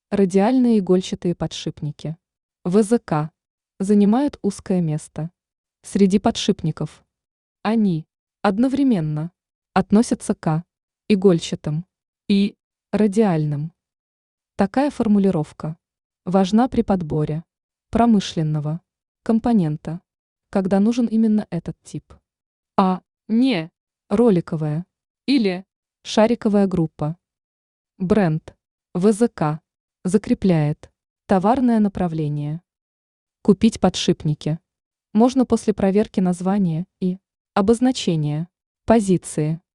Радиальные игольчатые подшипники. ВЗК. Занимают узкое место среди подшипников. Они одновременно относятся к игольчатым и радиальным. Такая формулировка важна при подборе промышленного компонента, когда нужен именно этот тип, а не роликовая или шариковая группа. Бренд ВЗК закрепляет товарное направление. Купить подшипники можно после проверки названия и обозначения позиции.